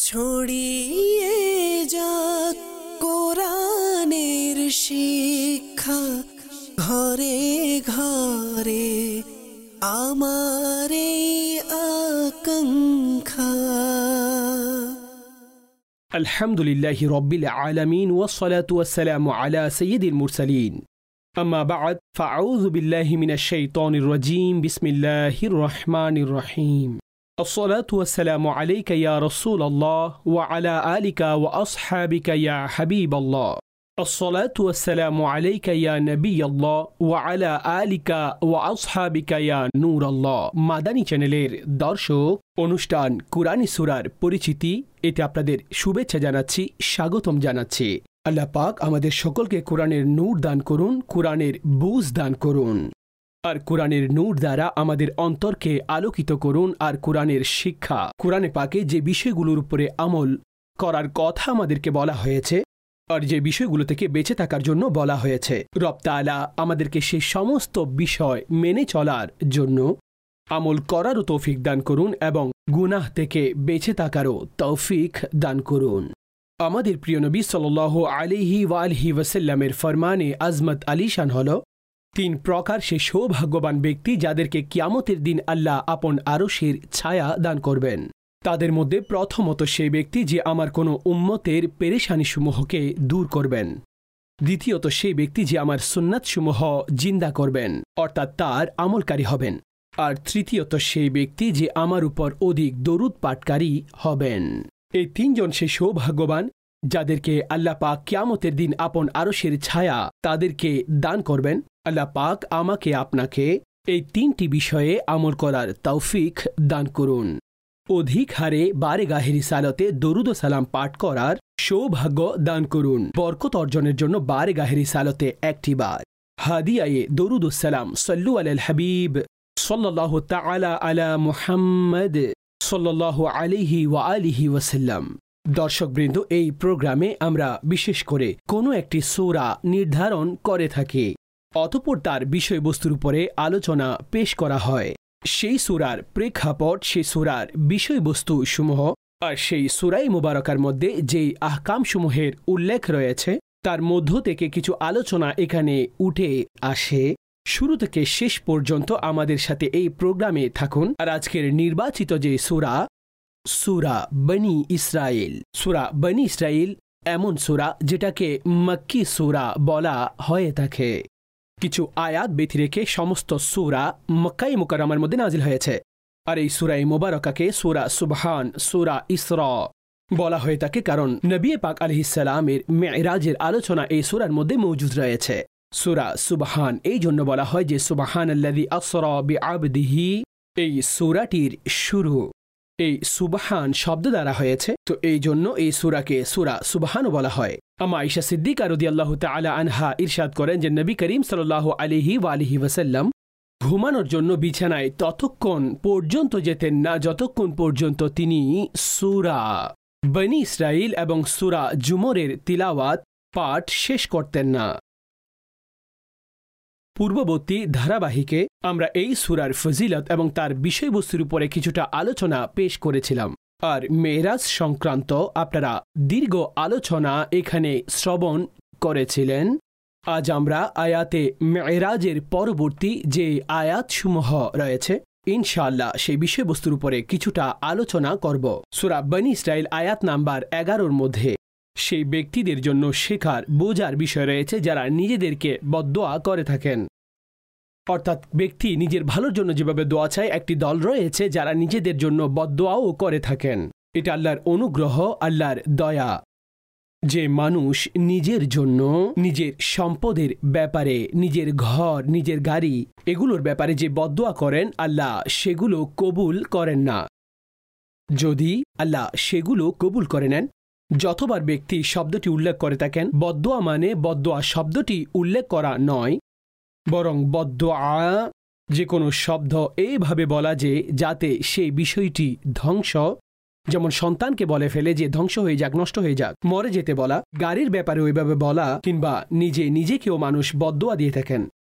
ছড়িয়ে যাক কোরআনের শিক্ষা ঘরে ঘরে আমার এই আকাঙ্ক্ষা। আলহামদুলিল্লাহি রাব্বিল আলামিন ওয়াসসালাতু ওয়াসসালামু আলা সাইয়্যিদিল মুরসালিন। আম্মা বা'দ, ফাআউযু বিল্লাহি মিনাশ শাইতানির রাজীম। বিসমিল্লাহির রহমানির রহিম। الصلاة والسلام عليك يا رسول الله وعلى آلك وأصحابك يا حبيب الله. الصلاة والسلام عليك يا نبي الله وعلى آلك وأصحابك يا نور الله. মাদানী চ্যানেলের দর্শক, অনুষ্ঠান কুরআনী সূরার পরিচিতি, এতে আপনাদের শুভেচ্ছা জানাচ্ছি, স্বাগতম জানাচ্ছি। আল্লাহ পাক আমাদের সকলকে কোরআনের নূর দান করুন, কোরআনের বুঝ দান করুন, আর কোরআনের নূর দ্বারা আমাদের অন্তরকে আলোকিত করুন। আর কোরআনের শিক্ষা, কোরআনে পাকে যে বিষয়গুলোর উপরে আমল করার কথা আমাদেরকে বলা হয়েছে আর যে বিষয়গুলো থেকে বেঁচে থাকার জন্য বলা হয়েছে, রব তাআলা আমাদেরকে সেই সমস্ত বিষয় মেনে চলার জন্য আমল করারও তৌফিক দান করুন এবং গুনাহ থেকে বেঁচে থাকারও তৌফিক দান করুন। আমাদের প্রিয় নবী সাল্লাল্লাহু আলাইহি ওয়া আলিহি ওয়াসাল্লামের ফরমানে আজমত আলীশান হল, 3 প্রকার সে সৌভাগ্যবান ব্যক্তি যাদেরকে কিয়ামতের দিন আল্লাহ আপন আরশের ছায়া দান করবেন। তাদের মধ্যে প্রথমত সেই ব্যক্তি যে আমার কোনো উম্মতের পেরেশানিসমূহকে দূর করবেন। দ্বিতীয়ত সেই ব্যক্তি যে আমার সুন্নাতসমূহ জিন্দা করবেন, অর্থাৎ তার আমলকারী হবেন। আর তৃতীয়ত সেই ব্যক্তি যে আমার উপর অধিক দরুদ পাঠকারী হবেন। এই 3 জন সে সৌভাগ্যবান যাদেরকে আল্লাহ পাক কিয়ামতের দিন আপন আরশের ছায়া তাদেরকে দান করবেন। আল্লাহ পাক আমাকে আপনাকে এই 3টি বিষয়ে আমল করার তৌফিক দান করুন। অধিক হারে বারেগাহে রিসালাতে দরুদ ও সালাম পাঠ করার সৌভাগ্য দান করুন। বরকত অর্জনের জন্য বারেগাহে রিসালাতে 1টি বার হাদিয়ায়ে দরুদ ও সালাম সাল্লু আলাল হাবিব সাল্লাল্লাহু তাআলা আলা মুহাম্মদ সাল্লাল্লাহু আলাইহি ওয়া আলিহি ওয়াসাল্লাম। দর্শকবৃন্দ, এই প্রোগ্রামে আমরা বিশেষ করে কোনো একটি সূরা নির্ধারণ করে থাকি, অতঃপর তার বিষয়বস্তুর উপরে আলোচনা পেশ করা হয়। সেই সূরার প্রেক্ষাপট, সেই সূরার বিষয়বস্তু সমূহ আর সেই সূরায়ে মুবারকার মধ্যে যেই আহকামসমূহের উল্লেখ রয়েছে তার মধ্য থেকে কিছু আলোচনা এখানে উঠে আসে। শুরু থেকে শেষ পর্যন্ত আমাদের সাথে এই প্রোগ্রামে থাকুন। আর আজকের নির্বাচিত যে সূরা, সূরা বনী ইসরাইল। সূরা বনী ইসরাইল এমন সূরা যেটাকে মক্কি সূরা বলা হয়ে থাকে। কিছু আয়াত ব্যতি রেখে সমস্ত সূরা মক্কায়ে মুকাররমার মধ্যে নাজিল হয়েছে। আর এই সূরায়ে মুবারকাকে সূরা সুবহান, সূরা ইসরা বলা হয়ে থাকে, কারণ নবী পাক আলাইহিস সালামের মিরাজের আলোচনা এই সূরার মধ্যে মজুদ রয়েছে। সূরা সুবহান এই জন্য বলা হয় যে সুবহানাল্লাযী আসরা বিআবদিহি, এই সূরাটির শুরু এই সুবহান শব্দ দ্বারা হয়েছে, তো এই জন্য এই সূরাকে সূরা সুবহানও বলা হয়। আম্মা আয়েশা সিদ্দিকা রাদিয়াল্লাহু তাআলা আনহা ইরশাদ করেন যে নবী করিম সাল্লাল্লাহু আলাইহি ওয়া আলিহি ওয়াসাল্লাম ঘুমানোর জন্য বিছানায় ততক্ষণ পর্যন্ত যেতেন না যতক্ষণ পর্যন্ত তিনি সূরা বনী ইসরাইল এবং সূরা জুমরের তিলাওয়াত পাঠ শেষ করতেন না। পূর্ববর্তী ধারাবাহিকে আমরা এই সূরার ফজিলত এবং তার বিষয়বস্তুর উপরে কিছুটা আলোচনা পেশ করেছিলাম। আর মেরাজ সংক্রান্ত আপনারা দীর্ঘ আলোচনা এখানে শ্রবণ করেছিলেন। আজ আমরা আয়াতে মেরাজের পরবর্তী যে আয়াতসমূহ রয়েছে ইনশাআল্লাহ সেই বিষয়বস্তুর উপরে কিছুটা আলোচনা করব। সূরা বনী ইসরাইল আয়াত নাম্বার 11 মধ্যে সেই ব্যক্তিদের জন্য শেখার বোঝার বিষয় রয়েছে যারা নিজেদেরকে বদদোয়া করে থাকেন। অর্থাৎ ব্যক্তি নিজের ভালোর জন্য যেভাবে দোয়া চায়, একটি দল রয়েছে যারা নিজেদের জন্য বদদোয়াও করে থাকেন। এটা আল্লাহর অনুগ্রহ, আল্লাহর দয়া যে মানুষ নিজের জন্য নিজের সম্পদের ব্যাপারে, নিজের ঘর, নিজের গাড়ি এগুলোর ব্যাপারে যে বদদোয়া করেন, আল্লাহ সেগুলো কবুল করেন না। যদি আল্লাহ সেগুলো কবুল করে নেন, যতবার ব্যক্তি শব্দটি উল্লেখ করে থাকেন, বদদোয়া মানে বদদোয়া শব্দটি উল্লেখ করা নয়, বরং বদদোয়া যে কোনো শব্দ এইভাবে বলা যে যাতে সেই বিষয়টি ধ্বংস, যেমন সন্তানকে বলে ফেলে যে ধ্বংস হয়ে যাক, নষ্ট হয়ে যাক, মরে যেতে বলা, গাড়ির ব্যাপারে ওইভাবে বলা, কিংবা নিজেকেও মানুষ বদদোয়া দিয়ে থাকেন।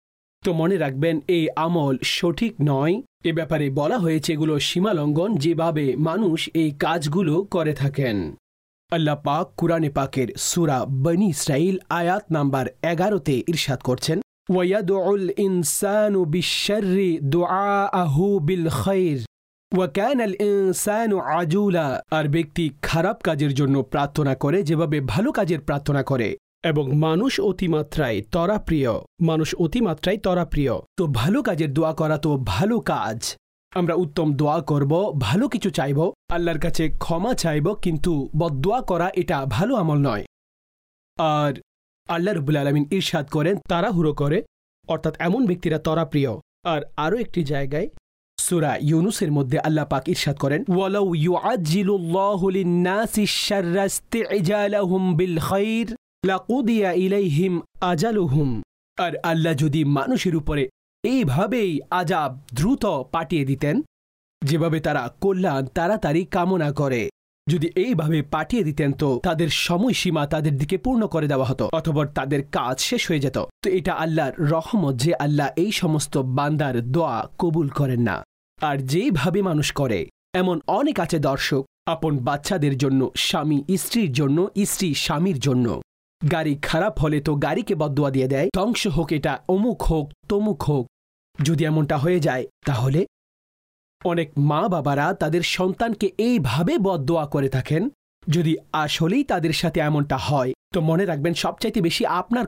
তো মনে রাখবেন এই আমল সঠিক নয়। এ ব্যাপারে বলা হয়েছে এগুলো সীমালঙ্ঘন, যেভাবে মানুষ এই কাজগুলো করে থাকেন। আল্লাহ পাক কুরআনে পাকের সূরা বনী ইসরাঈল আয়াত নাম্বার 11-তে ইরশাদ করছেন, ওয়ায়াদউল ইনসানু বিশ-শাররি দুআআহু বিল খায়র ওয়া কানাল ইনসানু আজুলা। আর ব্যক্তি খারাপ কাজের জন্য প্রার্থনা করে যেভাবে ভালো কাজের প্রার্থনা করে, এবং মানুষ অতিমাত্রায় তরাপ্রিয়। তো ভালো কাজের দোয়া করা তো ভালো কাজ। আমরা উত্তম দোয়া করব, ভালো কিছু চাইব, আল্লাহর কাছে ক্ষমা চাইব, কিন্তু বদদোয়া করা এটা ভালো আমল নয়। আর আল্লাহ রাব্বুল আলামিন ইরশাদ করেন তাড়াহুড়ো করে, অর্থাৎ এমন ব্যক্তিরা তরাপ্রিয়। আর আরও একটি জায়গায় সূরা ইউনুসের মধ্যে আল্লাহ পাক ইরশাদ করেন, ওয়ালাউ ইউআজ্জিলুল্লাহু লিন-নাসি আশ-শাররা ইসতি'জালাহুম বিল খায়র লাকুদিয়া ইলাইহিম আজালুহুম। আর আল্লাহ যদি মানুষের উপরে এইভাবেই আযাব দ্রুত পাঠিয়ে দিতেন, যেভাবে তারা কল্যাণ তাড়াতাড়ি কামনা করে, যদি এইভাবে পাঠিয়ে দিতেন তো তাদের সময়সীমা তাদের দিকে পূর্ণ করে দেওয়া হতো, অথবা তাদের কাজ শেষ হয়ে যেত। তো এটা আল্লাহর রহমত যে আল্লাহ এই সমস্ত বান্দার দোয়া কবুল করেন না। আর যেইভাবে মানুষ করে, এমন অনেক আছে দর্শক, আপন বাচ্চাদের জন্য, স্বামী স্ত্রীর জন্য, স্ত্রী স্বামীর জন্য। গাড়ি খারাপ হলে তো গাড়িকে বদদোয়া দিয়ে দেয়, ধ্বংস হোক এটা, অমুক হোক তমুক হোক। যদি এমনটা হয়ে যায় তাহলে অনেক মা বাবারা তাদের সন্তানকে এইভাবে বদদোয়া করে থাকেন। যদি আসলেই তাদের সাথে এমনটা হয় তো মনে রাখবেন সবচাইতে বেশি আপনার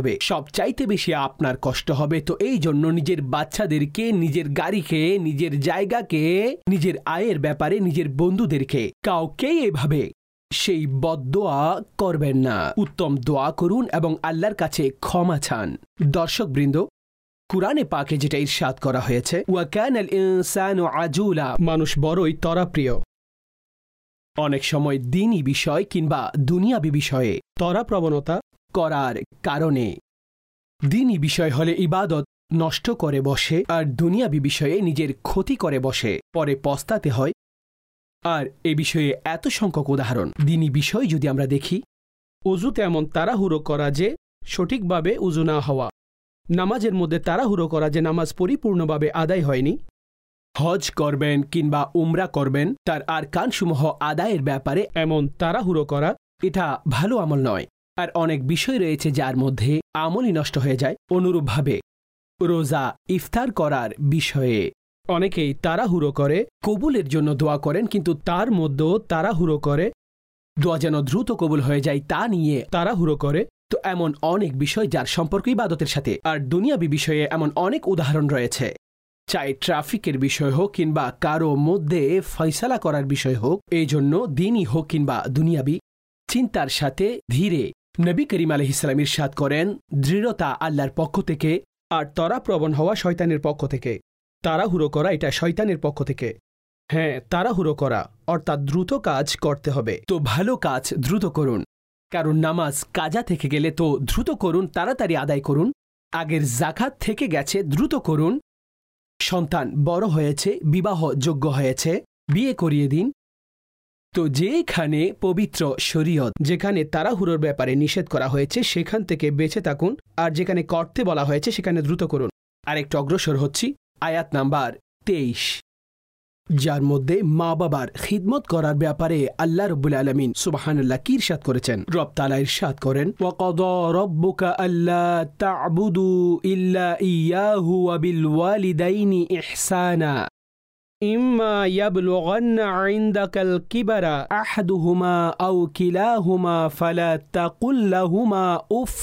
কষ্ট হবে। তো এই জন্য নিজের বাচ্চাদেরকে, নিজের গাড়িকে, নিজের জায়গাকে, নিজের আয়ের ব্যাপারে, নিজের বন্ধুদেরকে, কাউকেই এভাবে সেই বদদোয়া করবেন না। উত্তম দোয়া করুন এবং আল্লাহর কাছে ক্ষমা চান। দর্শকবৃন্দ, কুরআনে পাকে যেটা ইরশাদ করা হয়েছে, ওয়া কানাল ইনসানু আজুলা, মানুষ বড়ই তরাপ্রিয়। অনেক সময় দ্বীনি বিষয় কিংবা দুনিয়াবি বিষয়ে তরাপ্রবণতা করার কারণে দ্বীনি বিষয় হলে ইবাদত নষ্ট করে বসে, আর দুনিয়াবি বিষয়ে নিজের ক্ষতি করে বসে, পরে পস্তাতে হয়। আর এ বিষয়ে এত সংখ্যক উদাহরণ। দ্বীনি বিষয় যদি আমরা দেখি, ওযুতে এমন তাড়াহুড়ো করা যে সঠিকভাবে উযু না হওয়া, নামাজের মধ্যে তাড়াহুড়ো করা যে নামাজ পরিপূর্ণভাবে আদায় হয়নি, হজ করবেন কিংবা উমরা করবেন, তার আরকানসমূহ আদায়ের ব্যাপারে এমন তাড়াহুড়ো করা, এটা ভালো আমল নয়। আর অনেক বিষয় রয়েছে যার মধ্যে আমলই নষ্ট হয়ে যায়। অনুরূপভাবে রোজা ইফতার করার বিষয়ে অনেকেই তাড়াহুড়ো করে, কবুলের জন্য দোয়া করেন, কিন্তু তার মধ্যেও তাড়াহুড়ো করে দোয়া যেন দ্রুত কবুল হয়ে যায় তা নিয়ে তাড়াহুড়ো করে। তো এমন অনেক বিষয় যার সম্পর্ক ইবাদতের সাথে। আর দুনিয়াবি বিষয়ে এমন অনেক উদাহরণ রয়েছে, চাই ট্রাফিকের বিষয় হোক কিংবা কারো মধ্যে ফয়সালা করার বিষয় হোক। এই জন্য দ্বীনি হোক কিংবা দুনিয়াবি, চিন্তার সাথে ধীরে। নবী করিম আলাইহিস সালাম ইরশাদ করেন, দৃঢ়তা আল্লাহর পক্ষ থেকে, আর ত্বরাপ্রবণ হওয়া শয়তানের পক্ষ থেকে। তাড়াহুড়ো করা এটা শয়তানের পক্ষ থেকে। হ্যাঁ, তাড়াহুড়ো করা অর্থাৎ দ্রুত কাজ করতে হবে। তো ভালো কাজ দ্রুত করুন। কারণ নামাজ কাজা থেকে গেলে তো দ্রুত করুন, তাড়াতাড়ি আদায় করুন। আগের যাকাত থেকে গেছে, দ্রুত করুন। সন্তান বড় হয়েছে, বিবাহ যোগ্য হয়েছে, বিয়ে করিয়ে দিন। তো যেখানে পবিত্র শরীয়ত, যেখানে তাড়াহুড়োর ব্যাপারে নিষেধ করা হয়েছে সেখান থেকে বেঁচে থাকুন, আর যেখানে করতে বলা হয়েছে সেখানে দ্রুত করুন। আর একটু অগ্রসর হচ্ছি আয়াত নাম্বার 23, যার মধ্যে মা বাবার খিদমত করার ব্যাপারে আল্লাহ রাব্বুল আলামিন সুবহানাল্লাহ কি ইরশাদ করেছেন। রব তাআলা ইরশাদ করেন, ওয়া কাদা রাব্বুকা আল্লা তা'বুদু ইল্লা ইয়াহু ওয়া বিল ওয়ালিদাইনি ইহসানা ইম্মা ইয়াবলুগান্না ইনদাকাল কিবারা আহাদুহুমা আও কিলাহুমা ফালা তাকুল লাহুমা উফ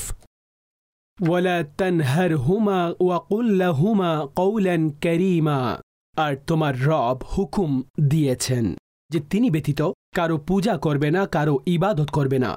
ওয়ালা তানহারহুমা ওয়া কুল লাহুমা কওলান কারীমা। আর তোমার রব হুকুম দিয়েছেন যে তিনি ব্যতীত কারো পূজা করবে না, কারো ইবাদত করবে না,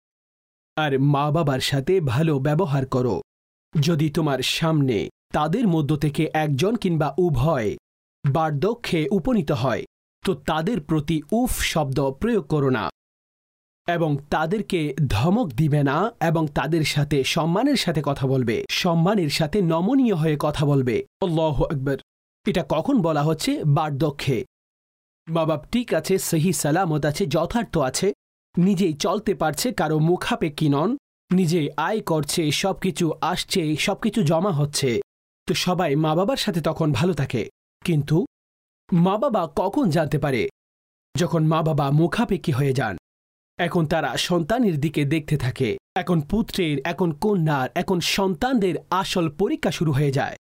আর মা বাবার সাথে ভালো ব্যবহার করো। যদি তোমার সামনে তাদের মধ্য থেকে একজন কিংবা উভয় বার্ধক্যে উপনীত হয় তো তাদের প্রতি উফ শব্দ প্রয়োগ করো না, এবং তাদেরকে ধমক দিবে না, এবং তাদের সাথে সম্মানের সাথে কথা বলবে, সম্মানের সাথে নমনীয় হয়ে কথা বলবে। আল্লাহু আকবার। এটা কখন বলা হচ্ছে? বার্ধক্যে। মা বাপ ঠিক আছে, সহি সালামত আছে, যথার্থ আছে, নিজেই চলতে পারছে, কারো মুখাপেক্ষী নন, নিজে আয় করছে, সবকিছু আসছে, সবকিছু জমা হচ্ছে, তো সবাই মা বাবার সাথে তখন ভালো থাকে, কিন্তু মা বাবা কখন জানতে পারে? যখন মা বাবা মুখাপেক্ষী হয়ে যান। এখন তারা সন্তানের দিকে দেখতে থাকে। এখন পুত্রের, এখন কন্যার, এখন সন্তানদের আসল পরীক্ষা শুরু হয়ে যায়।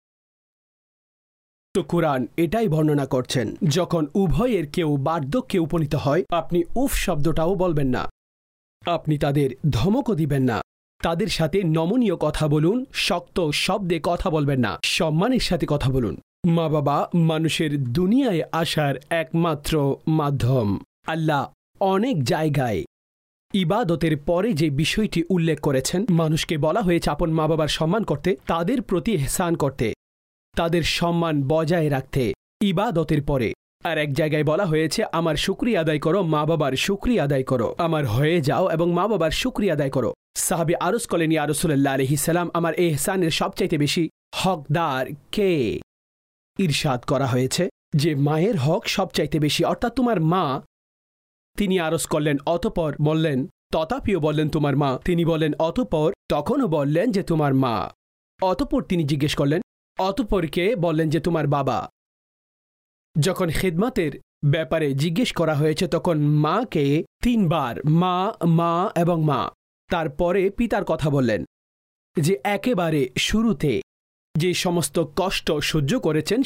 তো কোরআন এটাই বর্ণনা করছেন, যখন উভয়ের কেউ বার্ধক্যে উপনীত হয়, আপনি উফ শব্দটাও বলবেন না, আপনি তাদের ধমকও দিবেন না, তাদের সাথে নমনীয় কথা বলুন, শক্ত শব্দে কথা বলবেন না, সম্মানের সাথে কথা বলুন। মা বাবা মানুষের দুনিয়ায় আসার একমাত্র মাধ্যম। আল্লাহ অনেক জায়গায় ইবাদতের পরে যে বিষয়টি উল্লেখ করেছেন, মানুষকে বলা হয়েছে আপন মা বাবার সম্মান করতে, তাদের প্রতি ইহসান করতে, তাদের সম্মান বজায় রাখতে ইবাদতের পরে। আর এক জায়গায় বলা হয়েছে আমার শুকরিয়া আদায় করো, মা বাবার শুকরিয়া আদায় করো, আমার হয়ে যাও এবং মা বাবার শুকরিয়া আদায় করো। সাহাবী আরজ করলেন, ইয়া রাসূলুল্লাহ আলাইহিস সালাম, আমার ইহসানের সবচাইতে বেশি হকদার কে? ইরশাদ করা হয়েছে যে মায়ের হক সবচাইতে বেশি, অর্থাৎ তোমার মা। তিনি আরজ করলেন, অতঃপর বললেন, তথাপিও বললেন তোমার মা। তিনি বলেন অতঃপর, তখনও বললেন যে তোমার মা। অতঃপর তিনি জিজ্ঞেস করলেন, অতঃপর কে? বললেন যে তোমার বাবা। যখন খিদমতের ব্যাপারে জিজ্ঞেস করা হয়েছে তখন মাকে 3 বার মা, মা এবং মা। তারপরে পিতার কথা বললেন, যে একেবারে শুরুতে যে সমস্ত কষ্ট সহ্য করেছেন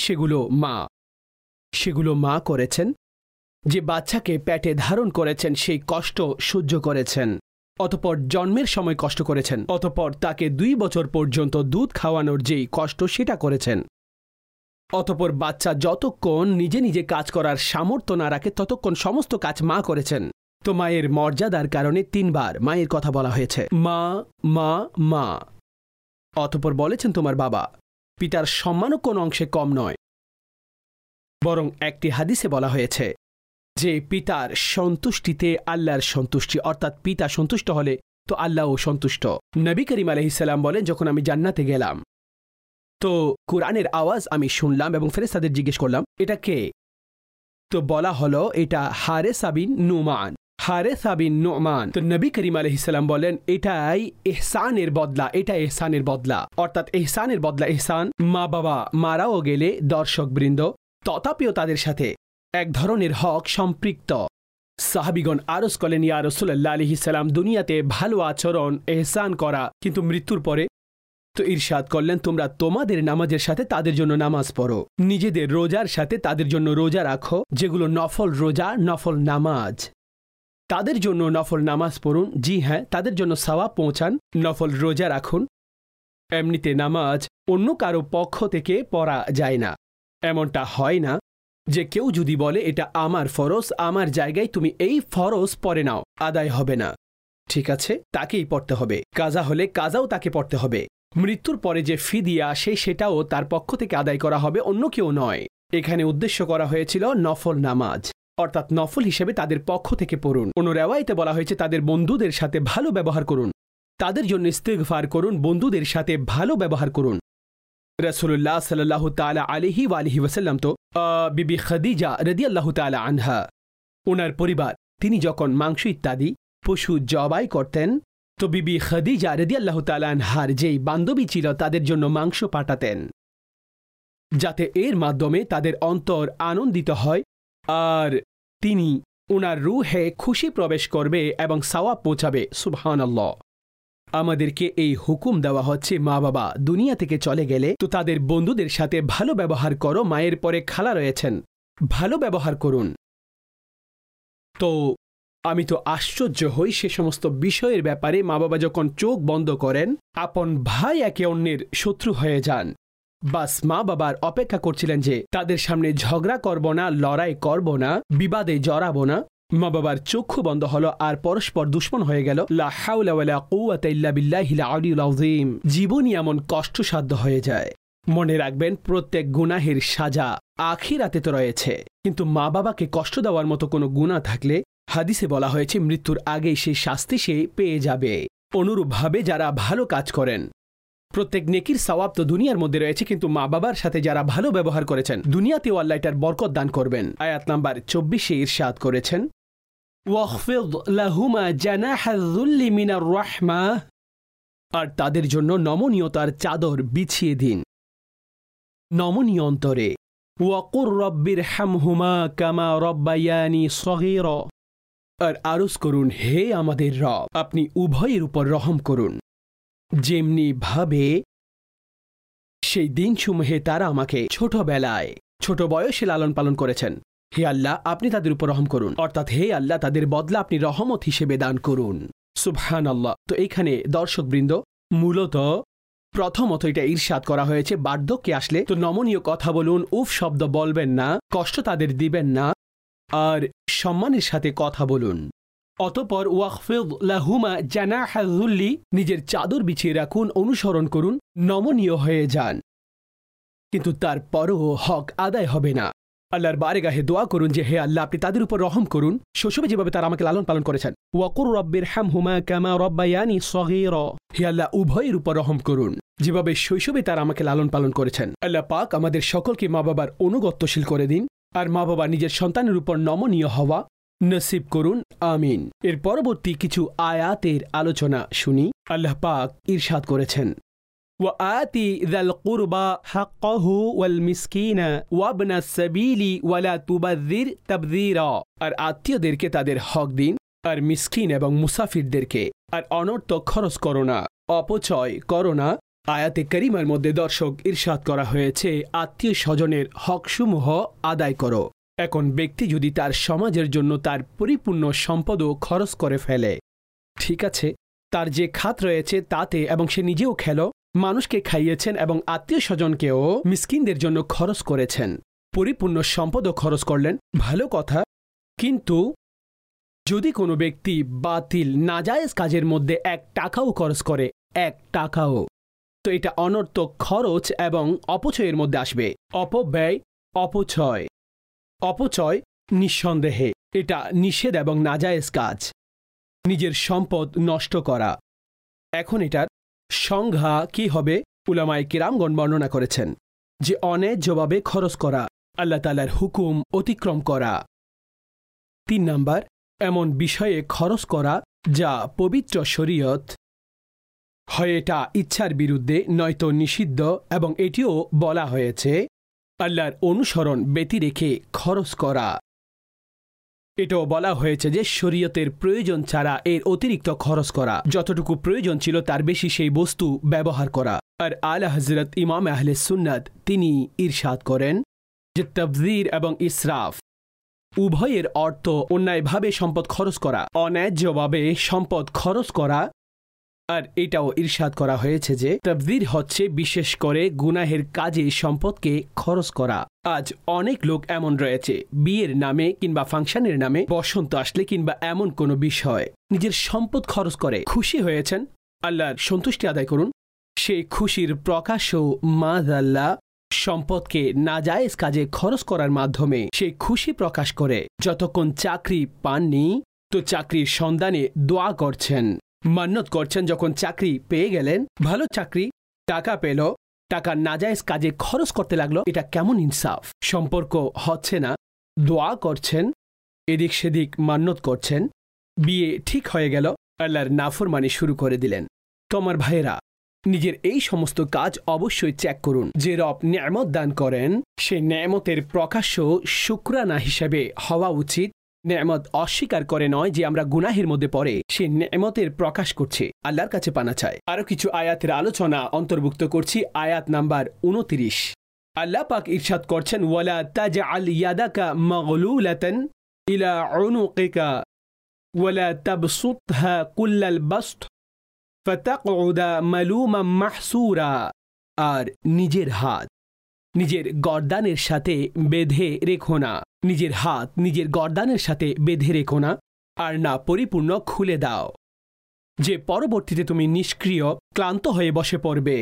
সেগুলো মা করেছেন। যে বাচ্চাকে পেটে ধারণ করেছেন সেই কষ্ট সহ্য করেছেন। অতঃপর জন্মের সময় কষ্ট করেছেন। অতঃপর তাকে 2 বছর পর্যন্ত দুধ খাওয়ানোর যেই কষ্ট সেটা করেছেন। অতঃপর বাচ্চা যতক্ষণ নিজে নিজে কাজ করার সামর্থ্য না রাখে ততক্ষণ সমস্ত কাজ মা করেছেন। তো মায়ের মর্যাদার কারণে 3 বার মায়ের কথা বলা হয়েছে, মা, মা, মা। অতঃপর বলেছেন তোমার বাবা। পিতার সম্মানও কোন অংশে কম নয়, বরং একটি হাদিসে বলা হয়েছে যে পিতার সন্তুষ্টিতে আল্লাহর সন্তুষ্টি, অর্থাৎ পিতা সন্তুষ্ট হলে তো আল্লাহও সন্তুষ্ট। নবী করিম আলাইহিস সালাম বলেন, যখন আমি জান্নাতে গেলাম তো কুরআনের আওয়াজ আমি শুনলাম এবং ফেরেশতাদের জিজ্ঞেস করলাম এটা কে? তো বলা হলো এটা হারেসা বিন নুমান। হারেসা বিন নুমান। তো নবী করিম আলাইহিস সালাম বলেন এটাই ইহসানের বদলা, এটা ইহসানের বদলা, অর্থাৎ ইহসানের বদলা ইহসান। মা বাবা মারাও গেলে দর্শকবৃন্দ তথাপিও তাদের সাথে এক ধরনের হক সম্পৃক্ত। সাহাবীগণ আরজ করলেন, ইয়া রাসূলুল্লাহ আলাইহিস সালাম, দুনিয়াতে ভালো আচরণ ইহসান করা, কিন্তু মৃত্যুর পরে? তো ইরশাদ করলেন, তোমরা তোমাদের নামাজের সাথে তাদের জন্য নামাজ পড়ো, নিজেদের রোজার সাথে তাদের জন্য রোজা রাখো, যেগুলো নফল রোজা, নফল নামাজ, তাদের জন্য নফল নামাজ পড়ুন। জি হ্যাঁ, তাদের জন্য সওয়াব পৌঁছান, নফল রোজা রাখুন। এমনিতে নামাজ অন্য কারো পক্ষ থেকে পড়া যায় না। এমনটা হয় না যে কেউ যদি বলে এটা আমার ফরজ, আমার জায়গায় তুমি এই ফরজ পড়ে নাও, আদায় হবে না। ঠিক আছে, তাকেই পড়তে হবে। কাজা হলে কাজাও তাকে পড়তে হবে। মৃত্যুর পরে যে ফিদিয়া আসে সেটাও তার পক্ষ থেকে আদায় করা হবে, অন্য কেউ নয়। এখানে উদ্দেশ্য করা হয়েছিল নফল নামাজ, অর্থাৎ নফল হিসেবে তাদের পক্ষ থেকে পড়ুন। অন্য রেওয়ায়েতে বলা হয়েছে তাদের বন্ধুদের সাথে ভালো ব্যবহার করুন, তাদের জন্য ইস্তিগফার করুন, বন্ধুদের সাথে ভালো ব্যবহার করুন। রাসূলুল্লাহ সাল্লাল্লাহু তাআলা আলাইহি ওয়া আলিহি ওয়াসাল্লাম তো বিবি খাদিজা রাদিয়াল্লাহু তাআলা আনহা, ওনার পরিবার, তিনি যখন মাংস ইত্যাদি পশু জবাই করতেন তো বিবি খাদিজা রাদিয়াল্লাহু তাআলা আনহার যেই বান্ধবী ছিল তাদের জন্য মাংস পাঠাতেন, যাতে এর মাধ্যমে তাদের অন্তর আনন্দিত হয় আর তিনি ওনার রূহে খুশি প্রবেশ করবে এবং সওয়াব পৌঁছাবে। সুবহানাল্লাহ। আমাদেরকে এই হুকুম দেওয়া হচ্ছে, মা বাবা দুনিয়া থেকে চলে গেলে তো তাদের বন্ধুদের সাথে ভালো ব্যবহার করো। মায়ের পরে খালা রয়েছেন, ভালো ব্যবহার করুন। তো আমি তো আশ্চর্য হই সে সমস্ত বিষয়ের ব্যাপারে। মা বাবা যখন চোখ বন্ধ করেন, আপন ভাই একে অন্যের শত্রু হয়ে যান। বাস মা বাবার অপেক্ষা করছিলেন যে তাদের সামনে ঝগড়া করব না, লড়াই করব না, বিবাদে জড়াবো না। মা বাবার চক্ষু বন্ধ হলো আর পরস্পর দুশ্মন হয়ে গেল। লা হাওলা ওয়ালা কুওয়াতা ইল্লা বিল্লাহিল আলিয়্যিল আযীম। জীবনই এমন কষ্টসাধ্য হয়ে যায়। মনে রাখবেন, প্রত্যেক গুনাহের সাজা আখিরাতে তো রয়েছে, কিন্তু মা বাবাকে কষ্ট দেওয়ার মতো কোনো গুনাহ থাকলে হাদিসে বলা হয়েছে মৃত্যুর আগেই সেই শাস্তি সে পেয়ে যাবে। অনুরূপভাবে যারা ভালো কাজ করেন, প্রত্যেক নেকির সওয়াব তো দুনিয়ার মধ্যে রয়েছে, কিন্তু মা বাবার সাথে যারা ভালো ব্যবহার করেছেন দুনিয়াতেও আল্লাহ এটার বরকত দান করবেন। আয়াত নাম্বার 24 ইরশাদ করেছেন, ওয়াখফিদ লাহুমা জানাহা যুল্লি মিনার রাহমাহ, আর তাদের জন্য নমনীয়তার চাদর বিছিয়ে দিন। নমনীয় অন্তরে। ওয়াকুর রব্বির হামহুমা কামা রব্বায়ানি সগীরা, আর আরজ করুন, হে আমাদের রব, আপনি উভয়ের উপর রহম করুন যেমনি ভাবে সেই দিনসমূহে তারা আমাকে ছোটবেলায় ছোট বয়সে লালন পালন করেছেন। হে আল্লাহ, আপনি তাদের উপর রহম করুন, অর্থাৎ হে আল্লাহ, তাদের বদলা আপনি রহমত হিসেবে দান করুন। সুবহানাল্লাহ। তো এইখানে দর্শকবৃন্দ, মূলত প্রথমত এটা ইরশাদ করা হয়েছে বার্ধক্যে আসলে তো নমনীয় কথা বলুন, উফ শব্দ বলবেন না, কষ্ট তাদের দিবেন না, আর সম্মানের সাথে কথা বলুন। অতঃপর ওয়াখফিদ লাহুমা জানাহা যুল্লি, নিজের চাদর বিছিয়ে রাখুন, অনুসরণ করুন, নমনীয় হয়ে যান, কিন্তু তারপরও হক আদায় হবে না। আল্লাহর বারেগাহে দোয়া করুন যে হে আল্লাহ, আপনি তাদের উপর রহম করুন শৈশবে যেভাবে তারা আমাকে লালন পালন করেছেন। ওয়াকুর রব্বির হামহুমা কামা রব্বায়ানি সগীরা, হে আল্লাহ, উভয়ের উপর রহম করুন যেভাবে শৈশবে তারা আমাকে লালন পালন করেছেন। আল্লাহ পাক আমাদের সকলকে মা বাবার অনুগত্যশীল করে দিন, আর মা বাবা নিজের সন্তানের উপর নমনীয় হওয়া নসিব করুন, আমিন। এর পরবর্তী কিছু আয়াতের আলোচনা শুনি। আল্লাহ পাক ইরশাদ করেছেন, وآتِ ذا القربى حقه والمسكين وابن السبيل ولا تبذر تبذيرا, আর আত্মীয়দেরকে তাদের হক দিন, আর মিসকিন এবং মুসাফিরদেরকে আর অনর্থক খরচ করো না, অপচয় করো না। আয়াতে কারিমার মধ্যে দর্শক ইরশাদ করা হয়েছে আত্মীয় স্বজনের হকসমূহ আদায় করো। এখন ব্যক্তি যদি তার সমাজের জন্য তার পরিপূর্ণ সম্পদও খরচ করে ফেলে, ঠিক আছে, তার যে খাত রয়েছে তাতে, এবং সে নিজেও খেলো, মানুষকে খাইয়েছেন এবং আত্মীয় স্বজনকেও মিসকিনদের জন্য খরচ করেছেন, পরিপূর্ণ সম্পদও খরচ করলেন, ভালো কথা। কিন্তু যদি কোনো ব্যক্তি বাতিল নাজায়েজ কাজের মধ্যে 1 টাকাও খরচ করে, 1 টাকাও, তো এটা অনর্থক খরচ এবং অপচয়ের মধ্যে আসবে। অপব্যয়, অপচয়, অপচয় নিঃসন্দেহে এটা নিষেধ এবং নাজায়েজ কাজ, নিজের সম্পদ নষ্ট করা। এখন এটার সংজ্ঞা কি হবে? উলামায়ে কিরামগণ বর্ণনা করেছেন যে অন্যায্যভাবে খরচ করা, আল্লাহ তাআলার হুকুম অতিক্রম করা। 3 নাম্বার, এমন বিষয়ে খরচ করা যা পবিত্র শরীয়ত হয় এটা ইচ্ছার বিরুদ্ধে নয়তো নিষিদ্ধ, এবং এটিও বলা হয়েছে আল্লাহর অনুসরণ ব্যতি রেখে খরচ করা। এটাও বলা হয়েছে যে শরীয়তের প্রয়োজন ছাড়া এর অতিরিক্ত খরচ করা, যতটুকু প্রয়োজন ছিল তার বেশি সেই বস্তু ব্যবহার করা। আর আলা হযরত ইমাম আহলে সুন্নাত তিনি ইরশাদ করেন যে তাবযীর এবং ইসরাফ উভয়ের অর্থ অন্যায়ভাবে সম্পদ খরচ করা, অন্যায্যভাবে সম্পদ খরচ করা। আর এটাও ইরশাদ করা হয়েছে যে তাবযীর হচ্ছে বিশেষ করে গুনাহের কাজে সম্পদকে খরচ করা। আজ অনেক লোক এমন রয়েছে, বিয়ের নামে কিংবা ফাংশনের নামে, বসন্ত আসলে কিংবা এমন কোনো বিষয় নিজের সম্পদ খরচ করে। খুশি হয়েছেন, আল্লাহর সন্তুষ্টি আদায় করুন, সেই খুশির প্রকাশও মাযআল্লাহ সম্পদকে নাজায়েজ কাজে খরচ করার মাধ্যমে সেই খুশি প্রকাশ করে। যতক্ষণ চাকরি পাননি তো চাকরির সন্ধানে দোয়া করছেন, মান্নত করছেন, যখন চাকরি পেয়ে গেলেন, ভালো চাকরি, টাকা পেল, টাকা নাজায়েজ কাজে খরচ করতে লাগলো, এটা কেমন ইনসাফ? সম্পর্ক হচ্ছে না, দোয়া করছেন, এদিক সেদিক মান্নত করছেন, বিয়ে ঠিক হয়ে গেল, আল্লাহর নাফরমানি শুরু করে দিলেন। তোমার ভাইয়েরা, নিজের এই সমস্ত কাজ অবশ্যই চেক করুন। যে রব নেয়ামত দান করেন সেই নেয়ামতের প্রকাশ্য শুকরানা হিসেবে হওয়া উচিত। নেয়ামত অস্বীকার করে নয় যে আমরা গুনাহের মধ্যে পড়ে সেই নেয়ামতের প্রকাশ করছে, আল্লাহর কাছে পানা চায়। আরো কিছু আয়াতের আলোচনা অন্তর্ভুক্ত করছি। আয়াত নাম্বার 29, আল্লাহ পাক ইরশাদ করছেন, ওয়ালা তাজআল ইয়াদাকা মাগলুলাতান ইলা উনুকিকা ওয়ালা তাবসুতহা কুল্লাল বাসত ফাতাকউদা মালুমান মাহসুরা, আর নিজের হাত নিজের গর্দানের সাথে বেঁধে রেখো না, নিজের হাত নিজের গর্দানের সাথে বেঁধে রেখো না, আর না পরিপূর্ণ খুলে দাও, যে পরবর্তীতে তুমি নিষ্ক্রিয় ক্লান্ত হয়ে বসে পড়বে।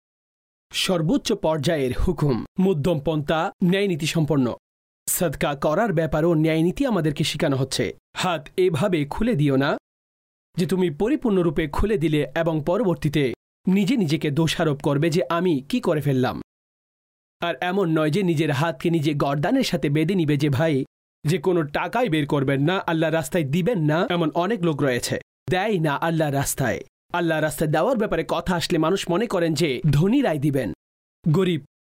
সর্বোচ্চ পর্যায়ের হুকুম, মধ্যম পন্থা, ন্যায়নীতি সম্পন্ন। সাদকা করার ব্যাপারও ন্যায়নীতি আমাদেরকে শেখানো হচ্ছে। হাত এভাবে খুলে দিও না যে তুমি পরিপূর্ণরূপে খুলে দিলে এবং পরবর্তীতে নিজে নিজেকে দোষারোপ করবে যে আমি কি করে ফেললাম। আর এমন নয় যে নিজের হাতকে নিজে গর্দানের সাথে বেঁধে নিবে যে ভাই যে কোনো টাকাই বের করবেন না, আল্লাহর রাস্তায় দিবেন না। এমন অনেক লোক রয়েছে, দেয় না আল্লাহর রাস্তায়। আল্লাহর রাস্তায় দেওয়ার ব্যাপারে কথা আসলে মানুষ মনে করেন যে ধনীরাই দিবেন, গরিব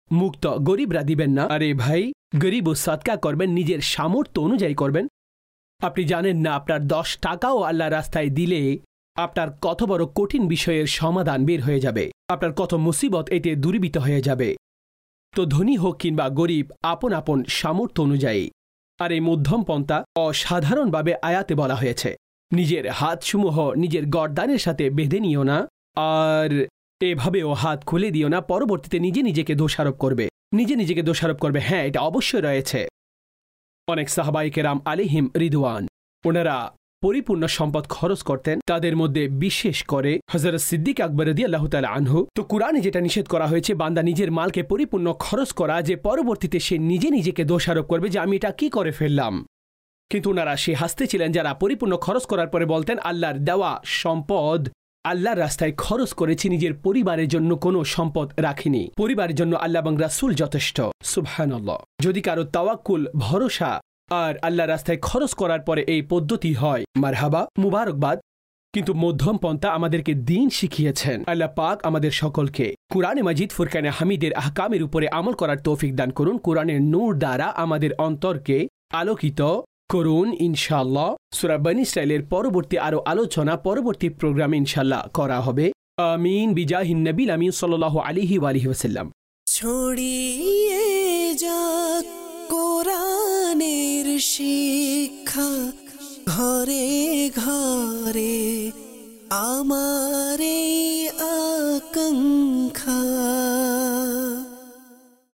মুক্ত, গরিবরা দিবেন না। আরে ভাই, গরিব ও সাদকা করবেন, নিজের সামর্থ্য অনুযায়ী করবেন। আপনি জানেন না আপনার 10 টাকাও আল্লাহ রাস্তায় দিলে আপনার কত বড় কঠিন বিষয়ের সমাধান বের হয়ে যাবে, আপনার কত মুসিবত এতে দূরীভূত হয়ে যাবে। তো ধনী হোক কিংবা গরিব, আপন আপন সামর্থ্য অনুযায়ী। আর এই মধ্যম পন্থা অসাধারণভাবে আয়াতে বলা হয়েছে। নিজের হাতসমূহ নিজের গর্দানের সাথে বেঁধে নিও না, আর এভাবেও হাত খুলে দিও না, পরবর্তীতে নিজেকে দোষারোপ করবে, নিজেকে দোষারোপ করবে। হ্যাঁ, এটা অবশ্যই রয়েছে। অনেক সাহাবায়ে কেরাম আলাইহিম রিদওয়ান, ওনারা পরিপূর্ণ সম্পদ খরচ করতেন, তাদের মধ্যে বিশেষ করে হযরত সিদ্দিক আকবর রাদিয়াল্লাহু তাআলা আনহু। তো কুরআনে যেটা নিষেধ করা হয়েছে বান্দা নিজের মালকে পরিপূর্ণ খরচ করা, যে পরবর্তীতে সে নিজেকে দোষারোপ করবে যে আমি এটা কি করে ফেললাম। কিন্তু ওনারা সে হাসতে ছিলেন যারা পরিপূর্ণ খরচ করার পরে বলতেন আল্লাহর দেওয়া সম্পদ আল্লাহর রাস্তায় খরচ করেছি, নিজের পরিবারের জন্য কোনো সম্পদ রাখিনি, পরিবারের জন্য আল্লাহ এবং রাসূল যথেষ্ট। সুবহানাল্লাহ। যদি কারো তাওয়াক্কুল, ভরসা আর আল্লাহর রাস্তায় খরচ করার পরে এই পদ্ধতি হয়, মারহাবা, মুবারকবাদ। কিন্তু মধ্যম পন্থা আমাদেরকে দ্বীন শিখিয়েছেন। আল্লাহ পাক আমাদের সকলকে কুরআনে মাজিদ ফুরকানে হামিদের আহকামের উপরে আমল করার তৌফিক দান করুন। কুরআনের নূর দ্বারা আমাদের অন্তরকে আলোকিত করুন ইনশাআল্লাহ। সূরা বনী ইসরাঈলের পরবর্তী আরো আলোচনা পরবর্তী প্রোগ্রামে ইনশাআল্লাহ করা হবে। আমিন বিজাহিন নবী আমিন সাল্লাল্লাহু আলাইহি ওয়া আলিহি ওয়াসাল্লাম। ছড়িয়ে যাক কোরআনের শিক্ষা, ঘরে ঘরে আমার এই